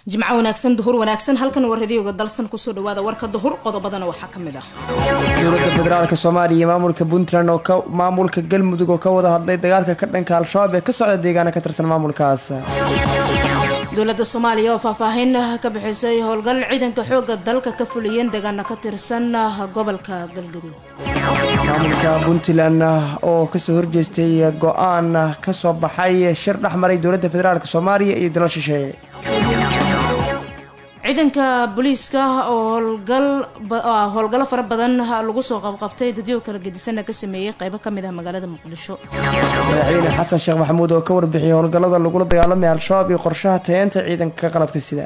jimco wanaagsan duhur wanaagsan halkan waradiyoga dalsan kusoo dhawaada warka duhur qodobadana waxaa kamid ah dowladda federaalka Soomaaliya iyo maamulka Puntland oo maamulka Galmudug oo ka wada hadlay dagaalka ka dhanka al-shabaab ee ka socda deegaanka ka tirsan maamulkaas. dowladda Soomaaliya oo faahfaahin ka bixisay howlgal ciidanka xoogga dalka ka fuliyeen deegaanka ka tirsan gobolka Galgaduud. maamulka Puntland oo ka soo horjeestay go'aan ka soo baxay shir dhaxmaray dowladda federaalka Soomaaliya iyo dalal shisheeye. ciidanka booliiska oo howlgal fara badan lagu soo qabqabtay dadyo kala gedisan ka sameeyay qaybo kamid ah magaalada Muqdisho. madaxweyne xasan sheekh maxamuud oo ka warbixiyay howlgallada lagula dagaalamay al-shabaab iyo qorshaha tayeenta ciidanka qalabka sida.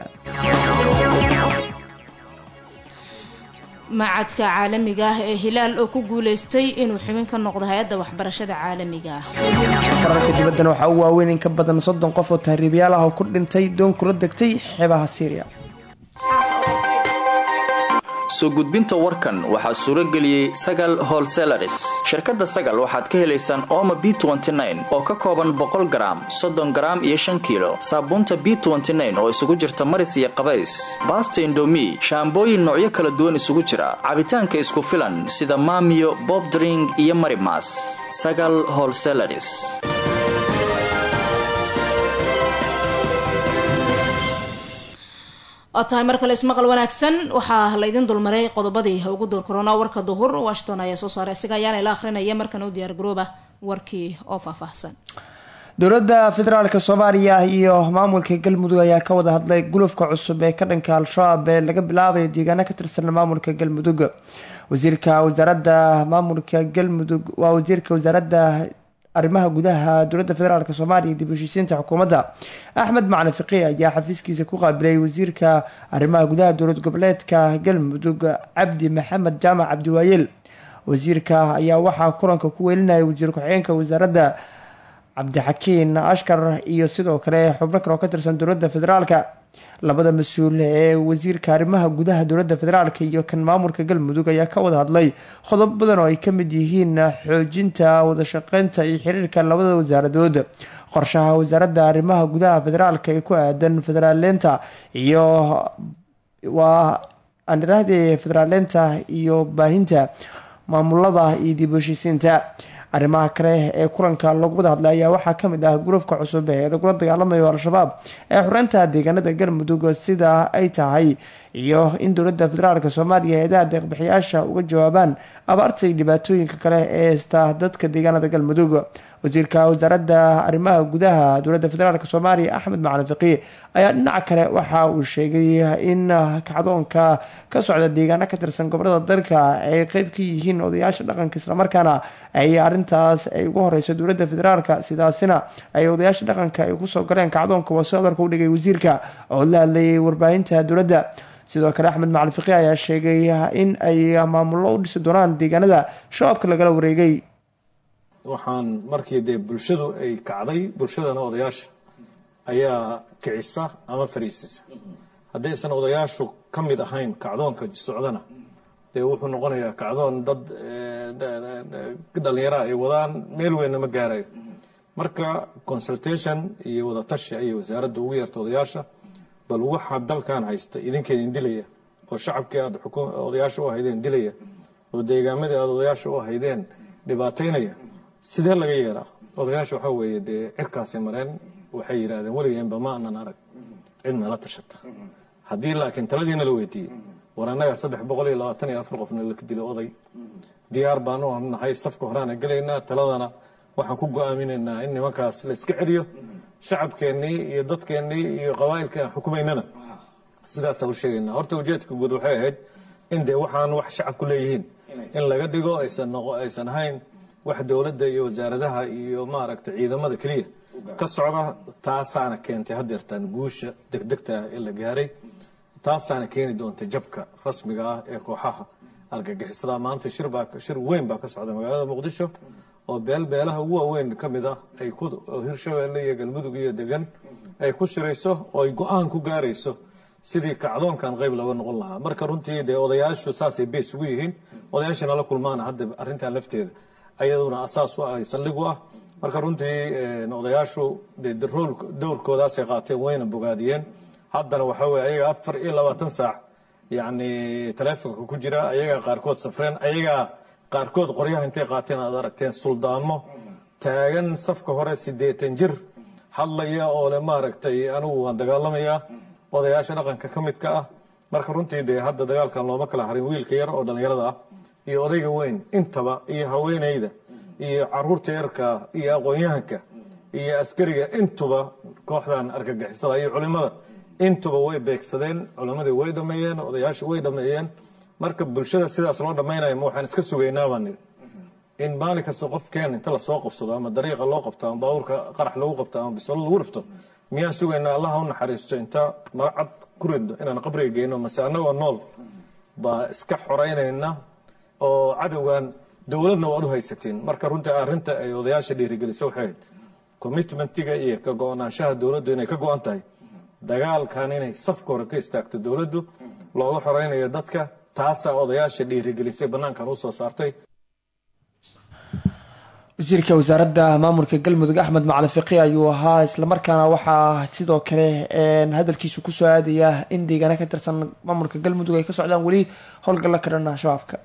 macadka caalamiga ah ee Hilaal oo ku guuleystay inuu xubin ka noqdo hay'adda waxbarashada caalamiga ah. qararka dibadda waxa uu waaweyn in ka badan 30 qof oo tahriibayaal ah oo ku dhintay doon kula degtay xeebaha Syria. soo gudbinta warkan waxaa suuro geliyay Sagal Wholesalers. shirkadda Sagal waxaad ka helaysaan Omo B29 oo ka kooban 100 gram, 30 gram iyo 5 kilo. Saabuunta B29 oo isugu jirta maris iyo qabays, Basta Indomie, shaambooyin noocyo kala duwan isugu jira, cabitaanka isku filan sida Maamiyo, Bob Drink iyo Marimas. Sagal Wholesalers. tahay markale ismaqal wanaagsan waxaa la idin dulmaray qodobadii ugu door corona warka duhur Washington ayaa soo saaray isaga ayaan ila akhrinaya markan u diyaar garooba warkii oo faahfaahsan. dowladda federaalka Soomaaliya iyo maamulka Galmudug ayaa ka wada hadlay gulufka cusub ee ka dhanka al-shabaab ee laga bilaabay deegaanka ka tirsan maamulka Galmudug. wasiirka wasaaradda maamulka Galmudug waa wasiirka wasaaradda arrimaha gudaha dowladda federaalka Soomaaliya dib u heshiisiinta xukuumadda Axmed Macalin Fiqi ayaa xafiiskiisa ku qaabilay wasiirka arrimaha gudaha dowlad goboleedka Galmudug Cabdi Maxamed Jaamac Cabdiwaayil. wasiirka ayaa waxaa kulanka ku weelinayay wasiir ku-xigeenka wasaaradda Cabdixakiin Ashkar iyo sidoo kale xubno kale oo ka tirsan dowladda federaalka. labada mas-uul ee wasiirka arrimaha gudaha dowladda federaalka iyo kan maamulka Galmudug ayaa ka wada hadlay qodob badan oo ay ka mid yihiin xoojinta wada shaqeynta iyo xiriirka labada wasaaradood, qorshaha wasaaradda arrimaha gudaha federaalka ee ku aadan federaaleynta iyo federaaleynta iyo baahinta maamulada iyo dib u heshiisiinta. arrimaha kale ee kulanka lagu wada hadlay ayaa waxaa kamid ah gurufka cusub ee lagula dagaalamayo al-shabaab ee xureynta deegaanada Galmudug sida ay tahay iyo in dowladda federaalka Soomaaliya ay deeq-bixiyaasha uga jawaabaan abaarta iyo dhibaatooyinka kale ee haysta dadka deegaanada Galmudug. wasiirka wasaaradda arrimaha gudaha dowladda federaalka Soomaaliya Axmed Macalin Fiqi ayaa dhinaca kale waxa uu sheegay in kacdoonka ka socda deegaanka ka tirsan gobolada dalka ay qayb ka yihiin odayaasha dhaqanka isla markaana ay arintaas ay ugu horeyso dowladda federaalka sidaasina ay odayaasha dhaqanka ay ku soo galeen kacdoonka wasaadarka u dhigay wasiirka oo la hadlayay warbaahinta dowladda. sidoo kale Axmed Macalin Fiqi ayaa sheegay in ay maamullo u dhisi doonaan deegaanada shabaabka lagala wareegay. waxaan markii bulshadu ay kacday bulshadana odayaasha ayaa kicisa ama fariisisa. haddaysan odayaashu ka mid ahayn kacdoonka socdana wuxuu noqonayaa kacdoon dad dhalinyaro ay wadaan meel weynna ma gaarayo. marka consultation iyo wada tashi ayay wasaaradda ugu yeertay odayaasha, bal waxa dalkan haysta idinkeedin dilaya oo shacabkii aad odayaasha u ahaydeen dilaya oo deegaamadii aad odayaasha u ahaydeen dhibaataynaya sidee laga yeelaa. odayaasha waxaa weeye cirkaasay mareen, waxay yidhaahdeen weligeenba ma aanan arag cidna la tashata. haddii laakiin taladiina la weydiiyey war annaga 324 qofna la dilay oday diyaar baan u nahay, safka horaan galaynaa, taladana waxaan ku go'aaminaynaa in nimankaas la iska celiyo, shacabkeennii iyo dadkeennii iyo qabaa'ilka aan xukumaynana sidaasaan u sheegaynaa. horta ujeedka guud waxay ahayd in waxaan wax shacabku leeyihiin in laga dhigo aysan ahayn wax dowladda iyo wasaaradaha iyo maaragtay ciidamada kaliya ka socda. taasaana keentay hadeertaan guusha degdegta ah ee la gaaray, taasaana keeni doonta jabka rasmiga ah ee kooxaha argagixisada. maanta shir weyn baa ka socda magaalada Muqdisho oo beelaha ugu waaweyn ka mid ah ay ku Hirshabeelle iyo Galmudug iyo degan ay ku shirayso oo ay go'aan ku gaarayso sidii kacdoonkan qayb laga noqon lahaa. marka runtii odayaashu saasay bees ugu yihiin, odayaashana la kulmaan hadda arrintan lafteeda ayaduna asaas u ah saldhig u ah. marka runtii odayaashu dowrkoodaasay qaateen wayna bogaadiyeen. haddana waxa weeye ayaga 24 saac yacni taleefonka ku jira, ayaga qaarkood safreen, ayaga qaarkood qoryaha intay qaateen aad aragteen suldaamo taagan safka hore 80 jir hadlaya oo le maaragtay anigu waan dagaalamayaa, odayaasha dhaqanka ka midka ah. marka runtii dee hadda dagaalkan looma kala harin wiilka yar oo dhallinyarada ah iyo odayga weyn intaba, iyo haweenayda iyo caruurta yarka iyo aqoon-yahanka iyo askariga intuba kooxdan argagixisada iyo culimada intuba way beegsadeen. culimadii way dhameeyeen, odayaashii way dhameeyeen. marka bulshada sidaas loo dhamaynayo ma waxaan iska sugaynaa baan nidhi in maalin kasta qofkeen inta lasoo qabsado ama dariiqa loo qabto ama baabuurka qarax lagu qabto ama bisolo lagu rifto miyaan sugaynaa allaha u naxariisto inta magacad ku ridno inaan qabriga geyno, mase annagoo nool baa iska xoreynayna oo cadowgan dowladna waad u haysatiin. marka runtii arrinta ay odayaasha dhiirigelisa waxay ahayd commitmentiga iyo ka go-naanshaha dowladdu inay ka go-an tahay dagaalkan inay safka hore ka istaagto dowladdu looga xoreynayo dadka. taasaa odayaasha dhiirigelisay bannaankan u soo saartay. wasiirka wasaaradda maamulka galmudug axmed macalin fiqi ayuu ahaa, islamarkaana waxaa sidoo kale hadalkiisu kusoo aadaya in deegaana ka tirsan maamulka galmudug ay ka socdaan weli howlgalla ka dhan shabaabka.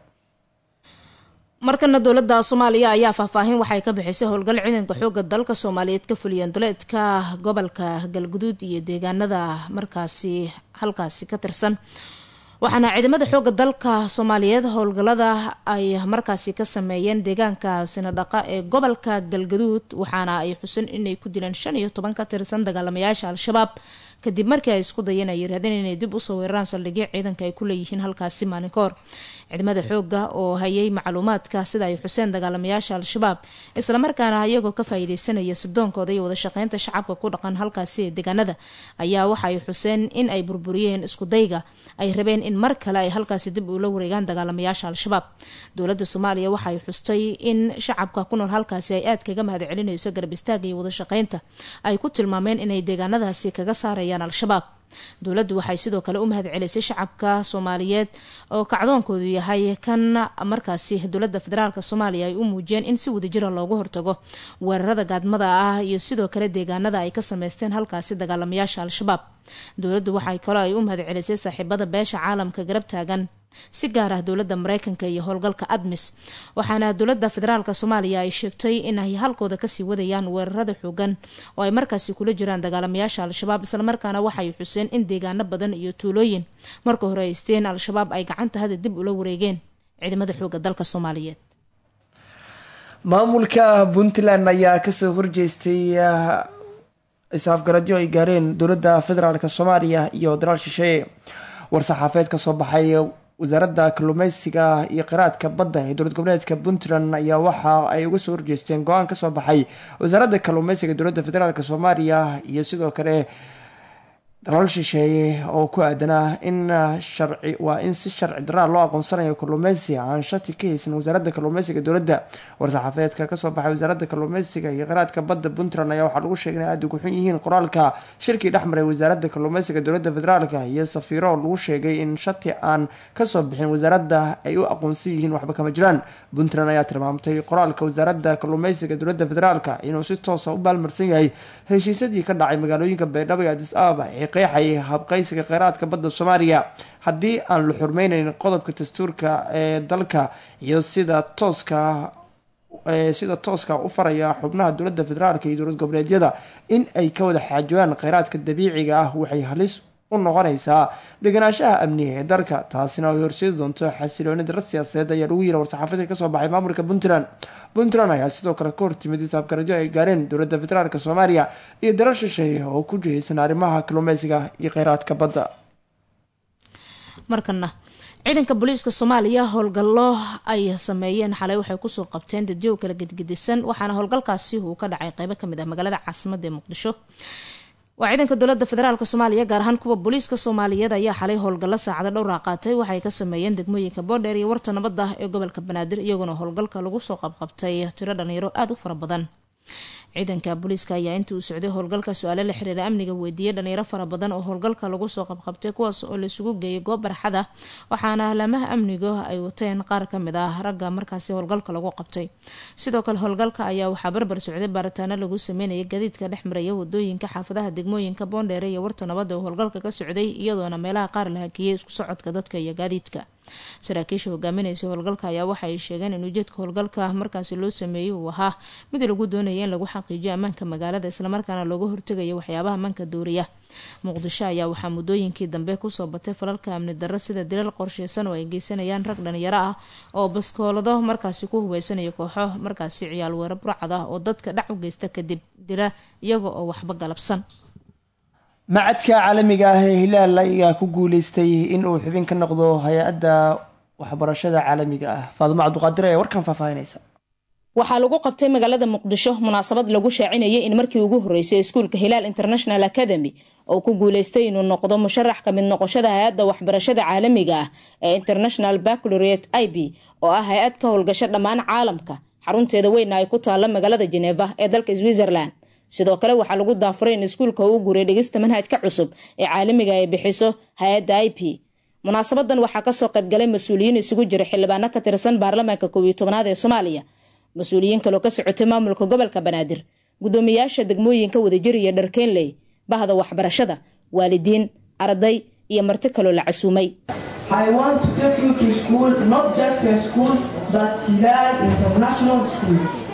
markana dowladda soomaaliya ayaa faahfaahin waxay ka bixisay howlgal ciidanka xooga dalka soomaaliyeed ka fuliyeen duleedka gobolka galguduud iyo deegaanada markaasi halkaasi ka tirsan. waxaana ciidamada xooga dalka soomaaliyeed howlgalada ay markaasi ka sameeyeen deegaanka sinadhaqa ee gobolka galgaduud, waxaana ay xusin inay ku dileen 15 ka tirsan dagaalamayaasha al-shabaab kadib markii ay isku dayeen ay yiraahdeen inay dib usoo weeraraan saldhigyo ciidanka ay ku leeyihiin halkaasi maalin ka hor. ciidamada xooga oo hayay macluumaadka sida ay xuseen dagaalamayaasha al-shabaab islamarkaana iyagoo ka faa'iideysanaya sodoonkooda iyo wada shaqeynta shacabka ku dhaqan halkaasi ee deegaanada ayaa waxay xuseen in ay burburiyeen isku dayga ay rabeen in mar kale ay halkaasi dib ula wareegaan dagaalamayaasha al-shabaab. dowladda soomaaliya waxay xustay in shacabka ku nool halkaasi ay aad kaga mahad celinayso garab istaaga iyo wada shaqeynta ay ku tilmaameen inay deegaanadaasi kaga saarayaan al-shabaab. dowladdu waxay sidoo kale u mahad celisay shacabka soomaaliyeed oo kacdoonkoodu yahay kan markaasi dowladda federaalk soomaaliya ay u muujiyeen in si wadajira loogu hortago weerarada gaadmada ah iyo sidoo kale deegaanada ay ka sameysteen halkaasi dagaalamayaasha al-shabaab. dowladdu waxay kaloo ay u mahad celisay saaxiibada beesha caalamka garab taagan si gaar ah dowladda mareykanka iyo howlgalka admis. waxaana dowladda federaalk soomaaliya ay sheegtay in ay halkooda kasii wadayaan weerarada xoogan oo ay markaasi kula jiraan dagaalamayaasha al-shabaab, islamarkaana waxay xuseen in deegaano badan iyo tuulooyin marka hore haysteen al-shabaab ay gacanta hada dib ula wareegeen ciidamada xooga dalka soomaaliyeed. maamulka puntland ayaa kasoo horjeestay isaafgaradyo ay gaareen dowladda federaalk soomaaliya iyo dalaal shisheeye. war-saxaafeed kasoo baxay wasaaradda kalluumeysiga iyo qiraadka badda ee dowlad goboleedka puntland ayaa waxa ay uga soo horjeesteen go-aan kasoo baxay wasaaradda kalluumeysiga dowladda federaalk soomaaliya iyo sidoo kale dalaal shisheeye oo ku aadanaa in si sharci daraa loo aqoonsanayo kalluumeysi aan shati ka haysan wasaaradda kalluumeysiga dowladda. war-saxaafeedka kasoo baxay wasaaradda kalluumeysiga iyo qiraadka badda puntland ayaa waxaa lagu sheegay in aada ugu xun yihiin qoraalka shirkii dhexmaray wasaaradda kalluumeysiga dowladda federaalk iyo safiiro lagu sheegay in shati aan kasoo bixin wasaaradda ay u aqoonsan yihiin waxba kama jiraan. puntland ayaa tilmaamtay qoraalka wasaaradda kalluumeysiga dowladda federaalk inuu si toosa u baalmarsan yahay heshiisyadii ka dhacay magaalooyinka baydhabo iyo adis ababa ee qeexay habqaysiga kheyraadka badda soomaaliya haddii aan la xurmeyneyn qodobka dastuurka ee dalka iyo sida tooska u faraya xubnaha dowladda federaalk iyo dowlad goboleedyada in ay ka wada xaajoodaan kheyraadka dabiiciga ah waxay halis u noqonaysaa deganaanshaha amniga ee dalka, taasina ay horseedi doonto xasilooni dara siyaasadeed ayaa lagu yiri war-saxaafadka kasoo baxay maamulka puntland ayaa sidoo kale ka hortimid isaafgaradyo ay gaareen dowladda federaalk soomaaliya iyo dalal shisheeye oo ku jihaysan arrimaha kalluumeysiga iyo kheyraadka badda. markana ciidanka booliiska soomaaliya howlgallo ay sameeyeen xalay waxay kusoo qabteen dadyo kala gedgedisan, waxaana howlgalkaasi uu ka dhacay qeybo kamid ah magaalada caasimada ee muqdisho. waa ciidanka dowladda federaalk soomaaliya gaar ahaan kuwa booliiska soomaaliyeed ayaa xalay howlgallo saacado dhowra qaatay waxay ka sameeyeen degmooyinka boodheer iyo warta nabadda ee gobolka banaadir, iyagoona howlgalka lagu soo qabqabtay tiro dhalinyaro aada u fara badan. ciidanka booliiska ayaa intii uu socday howlgalka su-aalo la xiriira amniga weydiiyey dhalinyaro fara badan oo howlgalka lagu soo qabqabtay kuwaas oo laisugu geeyay goob barxad ah, waxaana laamaha amniga ay wateen qaar kamid ah ragga markaasi howlgalka lagu qabtay. sidoo kale howlgalka ayaa waxaa barbar socday baaritaano lagu sameynayay gaadiidka dhex maraya wadooyinka xaafadaha degmooyinka Boondheere iyo Warta Nabad oo howlgalka ka socday, iyadoona meelaha qaar la hakiyay isku socodka dadka iyo gaadiidka. saraakiisha hogaaminaysa howlgalka ayaa waxa ay sheegeen in ujeedka howlgalka markaasi loo sameeyay uu ahaa mid lagu doonaya in lagu xaqiijiyo ammaanka magaalada islamarkaana looga hortegayo waxyaabaha ammaanka dooriya. muqdisho ayaa waxaa muddooyinkii dambe kusoo batay falalka amni darro sida dilal qorsheysan oo ay geysanayaan rag dhalinyaro ah oo baskoolado markaasi ku hubeysanaya kooxo markaasi ciyaal weerar burcad ah oo dadka dhac u geysta kadib dila iyaga oo waxba galabsan. macadka caalamiga ah ee hilaal ayaa ku guuleystay in uu xubin ka noqdo hay-adda waxbarashada caalamiga ah. Faadumo Cabduqaadir ayaa warkan faahfaahinaysa. waxaa lagu qabtay magaalada muqdisho munaasabad lagu shaacinayay in markii ugu horeysay iskuulka Hilaal International Academy oo ku guuleystay inuu noqdo musharax ka mid noqoshada hay-adda waxbarashada caalamiga ah ee International Baccalaureate IB oo ah hay-ad ka howlgasha dhammaan caalamka, xarunteeda weyn ay ku taala magaalada Geneva ee dalka Switzerland. sidoo kale waxaa lagu daafuray in iskuulka uu guuray dhigista manhajka cusub ee caalamiga ay bixiso hay-adda IP. munaasabadan waxaa kasoo qaybgalay mas-uuliyiin isugu jira xildhibaano ka tirsan baarlamaanka 11aad ee Soomaaliya, mas-uuliyiin kaloo ka socotay maamulka gobolka Banaadir, gudoomiyaasha degmooyinka Wadajir iyo Dharkeenley, bahda waxbarashada, waalidiin, arday iyo marti kaloo la casuumay. I want to take you to school, not just a school, but Hilal International School.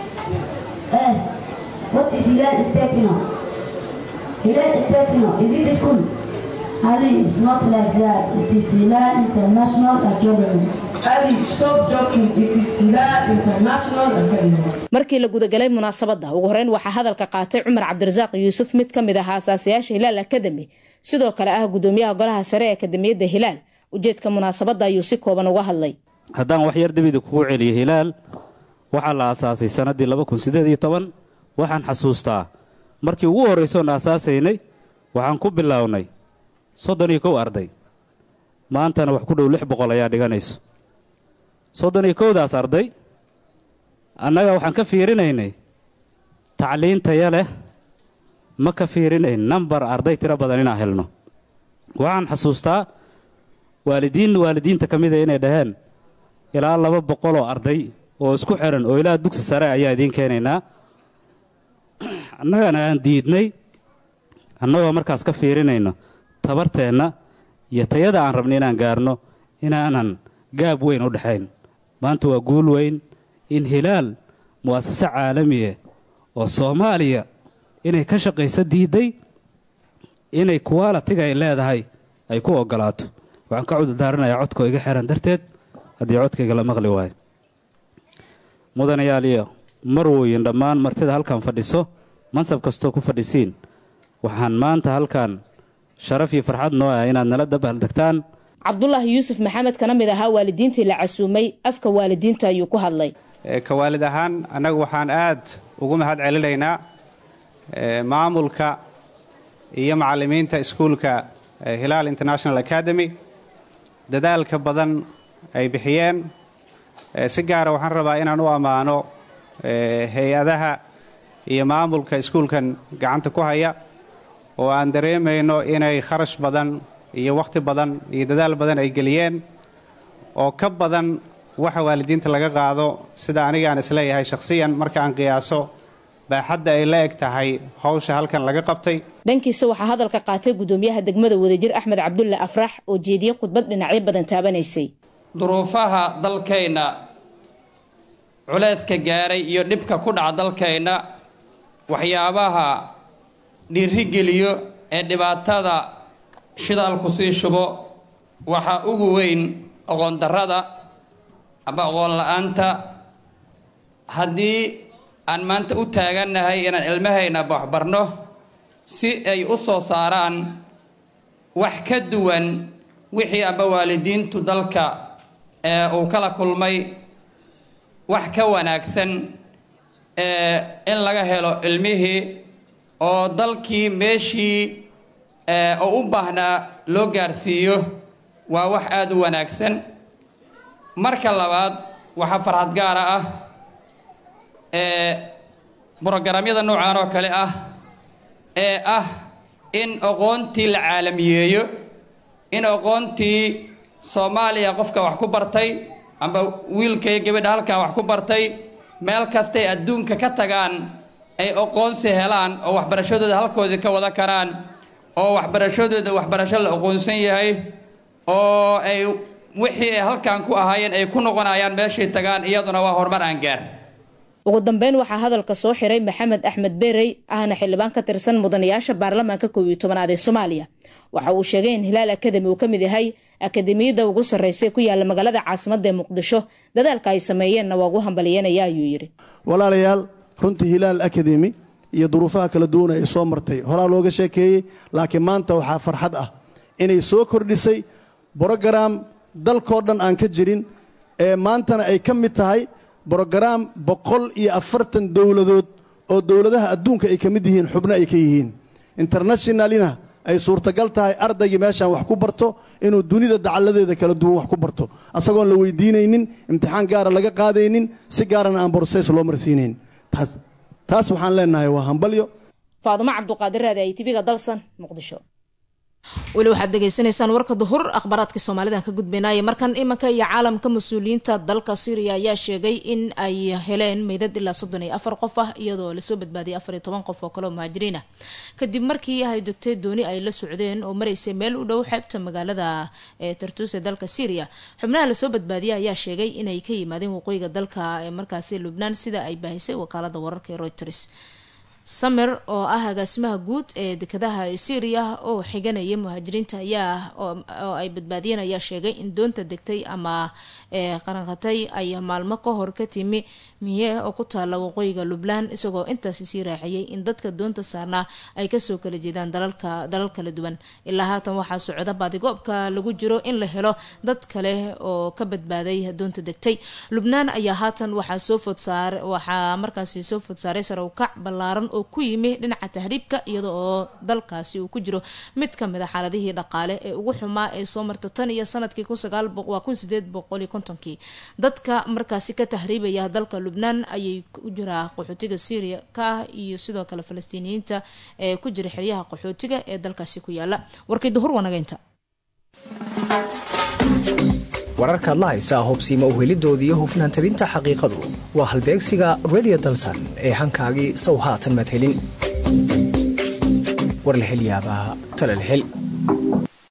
What is Hilal Statino? Hilal Statino, is it a school? Ali, it's not like that. It is Hilal International Academy. Ali, stop joking. It is Hilal International Academy. markii la gudagalay munaasabada ugu horeyn waxaa hadalka qaatay Cumar Cabdirasaaq Yuusuf, mid ka mid ah aasaasiyaasha Hilal Academy, sidoo kale ah gudoomiyaha golaha sare ee akademiyadda Hilal. ujeedka munaasabada ayuu si kooban uga hadlay. haddaan wax yar dibida kugu celiyo Hilal waxaa la aasaasay sanadii 2018. waxaan xasuustaa markii ugu horreysay oo aasaasay waxaan ku bilownay 31 arday. maantana wax ku dhow 600 ayaa dhiganayso. 31daas arday annaga waxaan ka fiirinaynay tacliinta leh, ma ka fiirinayn number arday tiro badan inaan helno. waxaan xasuustaa waalidiinta ka mid ah inay dhaheen ilaa 200 oo arday oo isku xiran oo ilaa dugsi sare ayaa idin keenaynaa. annagana aan diidnay, annagoo markaas ka fiirinayno tabarteenna iyo tayada aan rabno inaan gaarno inaanan gaab weyn u dhaxayn. maanta waa guul weyn in Hilaal mu'assaso caalamiye oo Soomaaliya inay ka shaqayso diiday inay quality ay leedahay ay ku ogolaato. waxaan ka cudurdaaranayaa codka iga xiran darteed haddii codkayga la maqli waayo. mudanayaaliyo marwooyin dhammaan martida halkan fadhiso, mansab kastoo ku fadhisiin, waxaan maanta halkan sharaf iyo farxad noo ah inaad nala dabaaldegtaan. Cabdullaahi Yuusuf Maxamed kana mid ahaa waalidiintii la casuumay, afka waalidiinta ayuu ku hadlay. ka waalid ahaan anagu waxaan aad ugu mahad celinaynaa maamulka iyo macallimiinta iskuulka Hilal International Academy dadaalka badan ay bixiyeen. si gaar ah waxaan rabaa inaan u amaano hay-adaha iyo maamulka iskuulkan gacanta ku haya oo aan dareemayno inay kharash badan iyo waqti badan iyo dadaal badan ay geliyeen oo ka badan waxa waalidiinta laga qaado. sida anigaan isleeyahay shakhsiyan marka aan qiyaaso baaxadda ay la eg tahay hawsha halkan laga qabtay. dhankiisa waxaa hadalka qaatay gudoomiyaha degmada Wadajir Axmed Cabdulle Afrax oo jeediyay khudbad dhinacyo badan taabanaysay. duruufaha dalkayna culayska gaaray iyo dhibka ku dhaca dalkayna, waxyaabaha dhiirigeliyo ee dhibaatada shidaalku sii shubo waxaa ugu weyn aqoon darrada ama aqoon la-aanta. haddii aan maanta u taagannahay inaan ilmahayna waxbarno si ay u soo saaraan wax ka duwan wixii amba waalidiintu dalka uu kala kulmay, wax ka wanaagsan in laga helo ilmihii oo dalkii meeshii oo u baahnaa loo gaarsiiyo, waa wax aad u wanaagsan. marka labaad waxaa farxad gaara ah brogaraamyada noocaan oo kale ah ee ah in aqoontii la caalamiyeeyo, in aqoontii Soomaaliya qofka wax ku bartay amba wiilka iyo gabadha halkaa wax ku bartay meel kastay adduunka ka tagaan ay aqoonsi helaan oo waxbarashadooda halkoodii ka wada karaan, oo waxbarashadooda waxbarasho la aqoonsan yahay, oo ay wixii ay halkan ku ahaayeen ay ku noqonayaan meeshay tagaan, iyaduna waa horumar aan gaar. ugu dambeyn waxaa hadalka soo xiray Maxamed Axmed Beerey ahna xildhibaan ka tirsan mudanayaasha baarlamaanka 11aad ee Soomaaliya. waxa uu sheegay in Hilaal Academy uu ka mid yahay akademiyada ugu sarreysay ku yaala magaalada caasimadda Muqdisho, dadaalka ay sameeyeen waa ugu hambalyeynaya ayuu yiri. walaalayaal runtii Hilaal Academy iyo duruufaha kala duwan ay soo martay horaa looga sheekeeyay, laakiin maanta waxaa farxad ah inay soo kordhisay program dalkoo dhan aan ka jirin ee maantana ay ka mid tahay program 140 dowladood oo dowladaha adduunka ay ka mid yihiin, xubno ay ka yihiin internationalina ay suurtagal tahay ardaygii meeshaan wax ku barto inuu dunida dacaladeeda kala duwan wax ku barto asagoon la weydiinaynin, imtixaan gaara laga qaadaynin, si gaarana aan process loo marsiinayn. taas waxaan leenahay waa hambalyo. Faaduma Cabduqaadir Raadi, TV-ga Dalsan, Muqdisho. weli waxaad degeysanaysaan warka duhur akhbaraadka Soomaalidan ka gudbinaya markan imanka iyo caalamka. mas'uuliyiinta dalka Syria ayaa sheegay in ay heleen meydad ilaa 34 qof ah iyadoo la soo badbaadiyay 14 qof oo kale oo muhaajiriin ah kadib markii ay degtay dooni ay la socdeen oo mareysay meel u dhow xeebta magaalada Tartus ee dalka Syria. xubnaha la soo badbaadiyay ayaa sheegay inay ka yimaadeen waqooyiga dalka ee markaasi Lebanon sida ay baahisay wakaalada wararka ee Reuters. Samer oo ah agaasimaha guud ee dekedaha Syria oo xiganaya muhaajiriinta oo ay badbaadiyeen ayaa sheegay in doonta degtay ama qaranqatay ay maalmo ka hor ka timi miye oo ku taala waqooyiga Lebanon, isagoo intaas sii raaciyay in dadka doonta saarnaa ay kasoo kala jeedaan dalal kala duwan. ilaa haatan waxaa socda baadigoobka lagu jiro in la helo dad kale oo ka badbaaday doonta degtay. Lebanon ayaa haatan waxaa markaasi soo food saaray sare u kac ballaaran oo ku yimi dhinaca tahriibka, iyada oo dalkaasi uu ku jiro mid ka mid ah xaaladihii dhaqaale ee ugu xumaa ee soo marta tan iyo sanadkii 1850. dadka markaasi ka tahriibaya dalka Lebanon ayay ku jiraa qaxootiga Syria ka iyo sidoo kale Falastiiniyiinta ee ku jira xeryaha qaxootiga ee dalkaasi ku yaala. warkii duhur wanaagaynta wararka la haysa hubsiimo u helidoodii hufnaan tabinta xaqiiqadu waa halbeegsiga Radio Dalsan ee hankaagii soo haatan mad helin. war la hel yaabaa tala la hel.